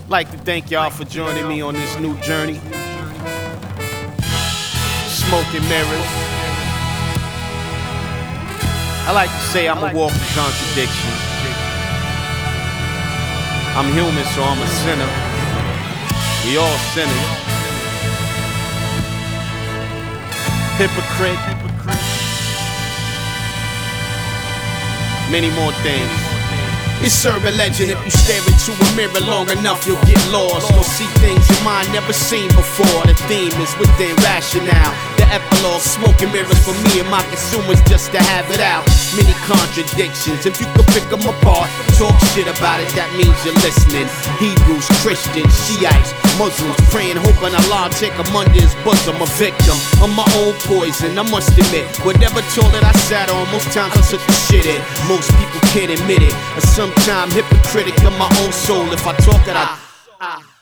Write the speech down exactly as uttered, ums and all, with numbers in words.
Like to thank y'all for joining me on this new journey. Smoke and mirrors. I like to say I'm a walking contradiction. I'm human, so I'm a sinner. We all sinners. Hypocrite. Many more things. It's urban legend. If you stare into a mirror long enough, you'll get lost. You'll see things your mind never seen before. The theme is within rationale. The epilogue, smoking mirrors for me and my consumers just to have it out. Many contradictions. If you could pick them apart, talk shit about it, that means you're listening. Hebrews, Christians, Shiites, Muslims, praying, hoping Allah take them under his bosom. A victim of my own poison, I must admit. Whatever toilet I sat on, most times I took the shit in. Most people can't admit it. Sometimes hypocritic of my own soul. If I talk it, I